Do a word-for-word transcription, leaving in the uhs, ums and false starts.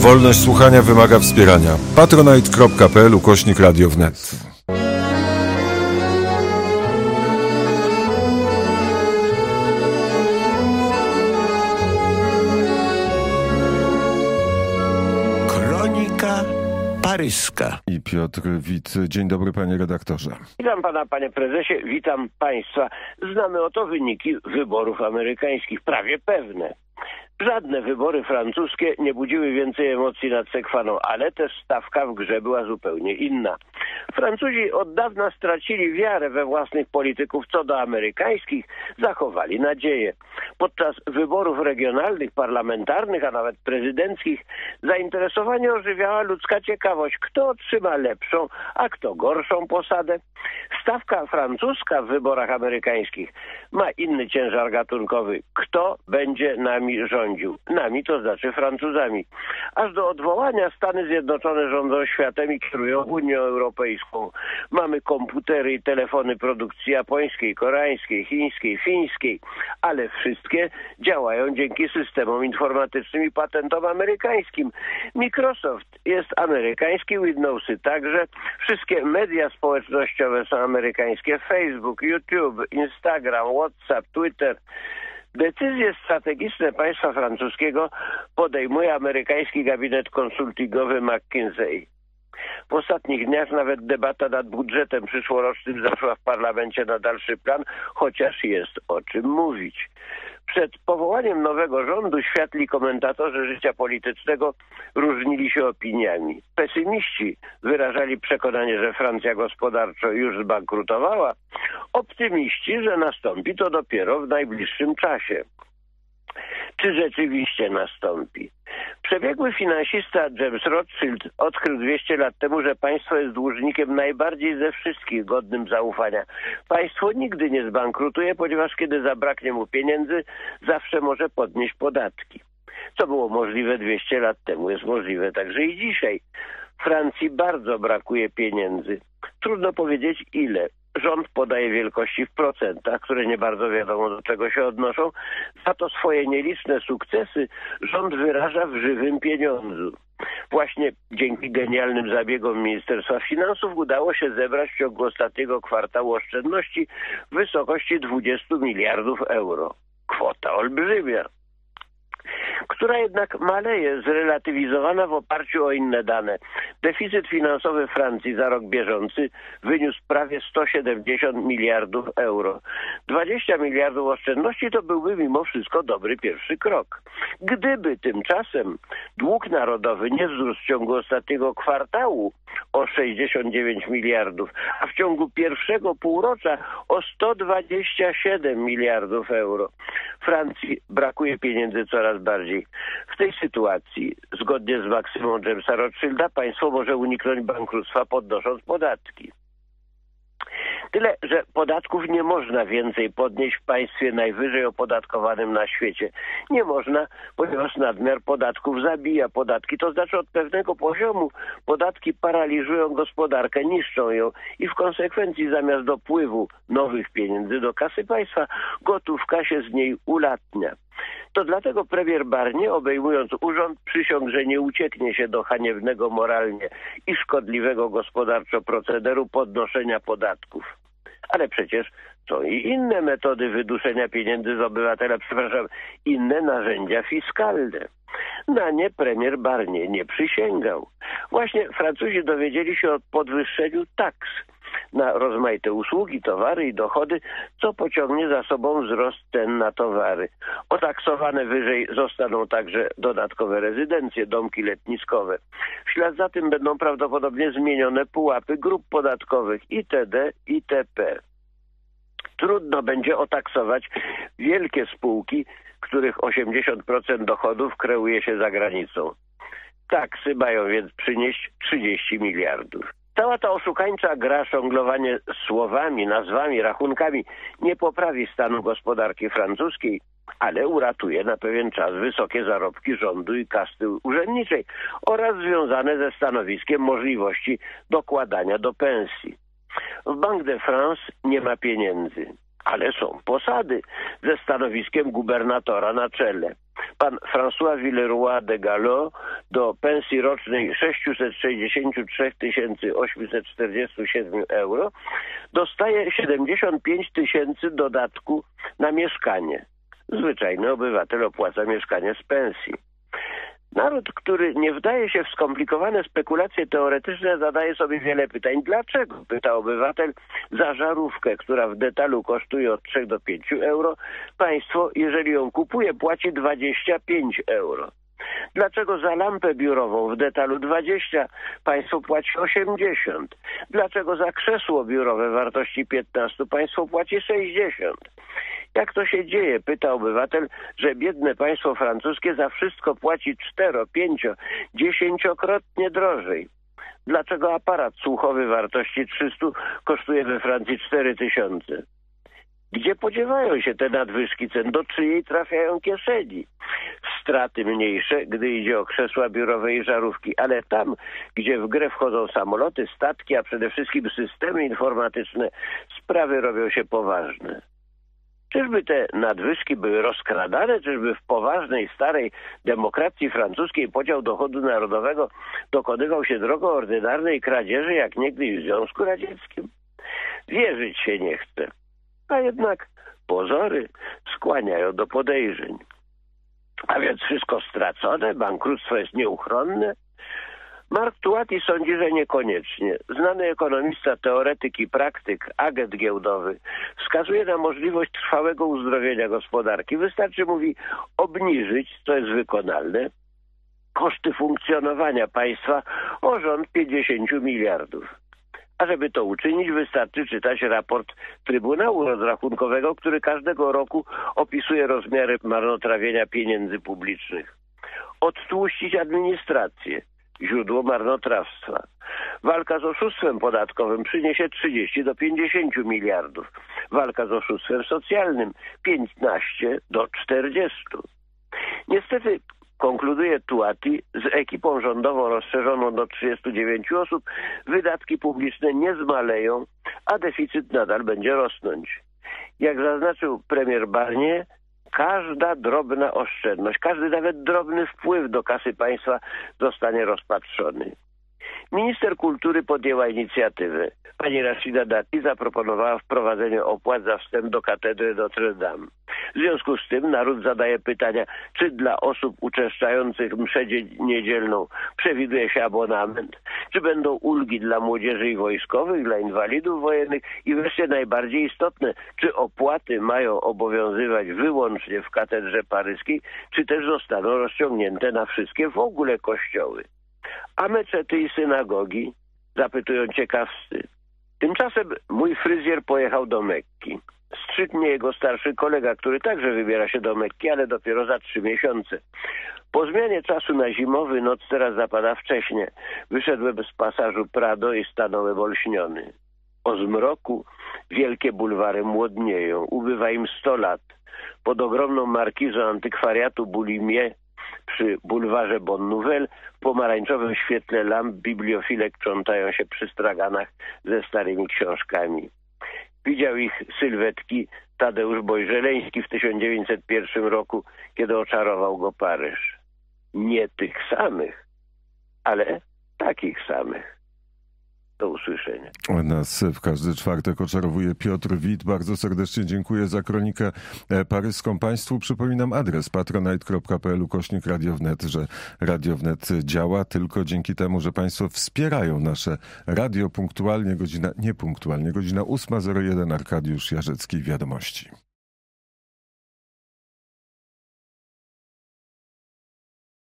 Wolność słuchania wymaga wspierania. patronite.pl ukośnik radio wnet. Kronika paryska. I Piotr Wit. Dzień dobry, panie redaktorze. Witam pana, panie prezesie, witam państwa. Znamy oto wyniki wyborów amerykańskich, prawie pewne. Żadne wybory francuskie nie budziły więcej emocji nad Sekwaną, ale też stawka w grze była zupełnie inna. Francuzi od dawna stracili wiarę we własnych polityków, co do amerykańskich zachowali nadzieję. Podczas wyborów regionalnych, parlamentarnych, a nawet prezydenckich zainteresowanie ożywiała ludzka ciekawość, kto otrzyma lepszą, a kto gorszą posadę. Stawka francuska w wyborach amerykańskich ma inny ciężar gatunkowy. Kto będzie nami rządził? Nami, to znaczy Francuzami. Aż do odwołania Stany Zjednoczone rządzą światem i kierują Unią Europejską. Mamy komputery i telefony produkcji japońskiej, koreańskiej, chińskiej, fińskiej, ale wszystkie działają dzięki systemom informatycznym i patentom amerykańskim. Microsoft jest amerykański, Windowsy także. Wszystkie media społecznościowe są amerykańskie. Facebook, YouTube, Instagram, WhatsApp, Twitter. Decyzje strategiczne państwa francuskiego podejmuje amerykański gabinet konsultingowy McKinsey. W ostatnich dniach nawet debata nad budżetem przyszłorocznym zaszła w parlamencie na dalszy plan, chociaż jest o czym mówić. Przed powołaniem nowego rządu światli komentatorzy życia politycznego różnili się opiniami. Pesymiści wyrażali przekonanie, że Francja gospodarczo już zbankrutowała. Optymiści, że nastąpi to dopiero w najbliższym czasie. Czy rzeczywiście nastąpi? Przebiegły finansista James Rothschild odkrył dwieście lat temu, że państwo jest dłużnikiem najbardziej ze wszystkich godnym zaufania. Państwo nigdy nie zbankrutuje, ponieważ kiedy zabraknie mu pieniędzy, zawsze może podnieść podatki. Co było możliwe dwieście lat temu, jest możliwe także i dzisiaj. Francji bardzo brakuje pieniędzy. Trudno powiedzieć ile. Rząd podaje wielkości w procentach, które nie bardzo wiadomo do czego się odnoszą. Za to swoje nieliczne sukcesy rząd wyraża w żywym pieniądzu. Właśnie dzięki genialnym zabiegom Ministerstwa Finansów udało się zebrać w ciągu ostatniego kwartału oszczędności w wysokości dwudziestu miliardów euro. Kwota olbrzymia, która jednak maleje, zrelatywizowana w oparciu o inne dane. Deficyt finansowy Francji za rok bieżący wyniósł prawie sto siedemdziesiąt miliardów euro. dwadzieścia miliardów oszczędności to byłby mimo wszystko dobry pierwszy krok. Gdyby tymczasem dług narodowy nie wzrósł w ciągu ostatniego kwartału o sześćdziesiąt dziewięć miliardów, a w ciągu pierwszego półrocza o sto dwadzieścia siedem miliardów euro. Francji brakuje pieniędzy coraz bardziej. W tej sytuacji, zgodnie z maksymą Jamesa Rothschilda, państwo może uniknąć bankructwa podnosząc podatki. Tyle, że podatków nie można więcej podnieść w państwie najwyżej opodatkowanym na świecie. Nie można, ponieważ nadmiar podatków zabija podatki. To znaczy od pewnego poziomu podatki paraliżują gospodarkę, niszczą ją i w konsekwencji zamiast dopływu nowych pieniędzy do kasy państwa, gotówka się z niej ulatnia. To dlatego premier Barnier, obejmując urząd, przysiągł, że nie ucieknie się do haniebnego moralnie i szkodliwego gospodarczo procederu podnoszenia podatków. Ale przecież są i inne metody wyduszenia pieniędzy z obywatela, przepraszam, inne narzędzia fiskalne. Na nie premier Barnier nie przysięgał. Właśnie Francuzi dowiedzieli się o podwyższeniu taks na rozmaite usługi, towary i dochody, co pociągnie za sobą wzrost cen na towary. Otaksowane wyżej zostaną także dodatkowe rezydencje, domki letniskowe. W ślad za tym będą prawdopodobnie zmienione pułapy grup podatkowych itd. itp. Trudno będzie otaksować wielkie spółki, których osiemdziesiąt procent dochodów kreuje się za granicą. Taksy mają więc przynieść trzydzieści miliardów. Cała ta oszukańcza gra, żonglowanie słowami, nazwami, rachunkami nie poprawi stanu gospodarki francuskiej, ale uratuje na pewien czas wysokie zarobki rządu i kasty urzędniczej oraz związane ze stanowiskiem możliwości dokładania do pensji. W Banque de France nie ma pieniędzy. Ale są posady ze stanowiskiem gubernatora na czele. Pan François Villeroy de Galhau do pensji rocznej sześćset sześćdziesiąt trzy tysiące osiemset czterdzieści siedem euro dostaje siedemdziesiąt pięć tysięcy dodatku na mieszkanie. Zwyczajny obywatel opłaca mieszkanie z pensji. Naród, który nie wdaje się w skomplikowane spekulacje teoretyczne, zadaje sobie wiele pytań. Dlaczego, pyta obywatel, za żarówkę, która w detalu kosztuje od trzech do pięciu euro, państwo, jeżeli ją kupuje, płaci dwadzieścia pięć euro? Dlaczego za lampę biurową w detalu dwadzieścia państwo płaci osiemdziesiąt? Dlaczego za krzesło biurowe wartości piętnaście państwo płaci sześćdziesiąt? Jak to się dzieje, pyta obywatel, że biedne państwo francuskie za wszystko płaci cztero, pięcio, dziesięciokrotnie drożej? Dlaczego aparat słuchowy wartości trzysta kosztuje we Francji cztery tysiące? Gdzie podziewają się te nadwyżki cen? Do czyjej trafiają kieszeni? Straty mniejsze, gdy idzie o krzesła biurowe i żarówki, ale tam, gdzie w grę wchodzą samoloty, statki, a przede wszystkim systemy informatyczne, sprawy robią się poważne. Czyżby te nadwyżki były rozkradane? Czyżby w poważnej, starej demokracji francuskiej podział dochodu narodowego dokonywał się drogą ordynarnej kradzieży, jak niegdyś w Związku Radzieckim? Wierzyć się nie chce. A jednak pozory skłaniają do podejrzeń. A więc wszystko stracone? Bankructwo jest nieuchronne? Mark Tuati sądzi, że niekoniecznie. Znany ekonomista, teoretyk i praktyk, agent giełdowy, wskazuje na możliwość trwałego uzdrowienia gospodarki. Wystarczy, mówi, obniżyć, co jest wykonalne, koszty funkcjonowania państwa o rząd pięćdziesiąt miliardów. A żeby to uczynić, wystarczy czytać raport Trybunału Rozrachunkowego, który każdego roku opisuje rozmiary marnotrawienia pieniędzy publicznych. Odtłuścić administrację, źródło marnotrawstwa. Walka z oszustwem podatkowym przyniesie trzydzieści do pięćdziesięciu miliardów. Walka z oszustwem socjalnym piętnaście do czterdziestu. Niestety, konkluduje Tuati, z ekipą rządową rozszerzoną do trzydziestu dziewięciu osób wydatki publiczne nie zmaleją, a deficyt nadal będzie rosnąć. Jak zaznaczył premier Barnier, każda drobna oszczędność, każdy nawet drobny wpływ do kasy państwa zostanie rozpatrzony. Minister kultury podjęła inicjatywę. Pani Rashida Dati zaproponowała wprowadzenie opłat za wstęp do katedry Notre Dame. W związku z tym naród zadaje pytania, czy dla osób uczęszczających mszę niedzielną przewiduje się abonament, czy będą ulgi dla młodzieży i wojskowych, dla inwalidów wojennych i wreszcie najbardziej istotne, czy opłaty mają obowiązywać wyłącznie w katedrze paryskiej, czy też zostaną rozciągnięte na wszystkie w ogóle kościoły. A meczety i synagogi? Zapytują ciekawscy. Tymczasem mój fryzjer pojechał do Mekki. Strzykł mnie jego starszy kolega, który także wybiera się do Mekki, ale dopiero za trzy miesiące. Po zmianie czasu na zimowy noc teraz zapada wcześnie. Wyszedłem z pasażu Prado i stanąłem olśniony. O zmroku wielkie bulwary młodnieją. Ubywa im sto lat. Pod ogromną markizą antykwariatu Boulimie przy bulwarze Bonne Nouvelle w pomarańczowym świetle lamp bibliofile krzątają się przy straganach ze starymi książkami. Widział ich sylwetki Tadeusz Bojżeleński w tysiąc dziewięćset pierwszym roku, kiedy oczarował go Paryż. Nie tych samych, ale takich samych. Do usłyszenia. Nas w każdy czwartek oczarowuje Piotr Wit. Bardzo serdecznie dziękuję za kronikę paryską państwu. Przypominam adres patronite kropka pl ukośnik Radio Wnet, że Radio Wnet działa tylko dzięki temu, że państwo wspierają nasze radio punktualnie, godzina niepunktualnie, godzina ósma zero jeden, Arkadiusz Jarzecki, Wiadomości.